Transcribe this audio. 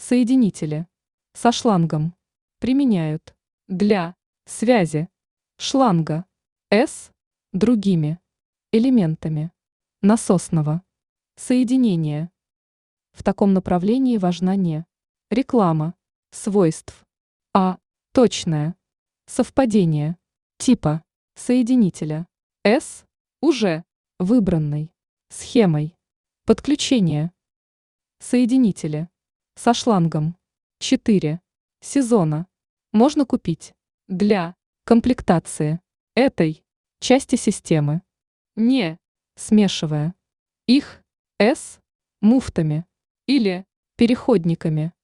Соединители со шлангом применяют для связи шланга с другими элементами насосного соединения. В таком направлении важна не реклама свойств, а точное совпадение типа соединителя с уже выбранной схемой подключения. Соединители со шлангом 4 сезона можно купить для комплектации этой части системы, не смешивая их с муфтами или переходниками.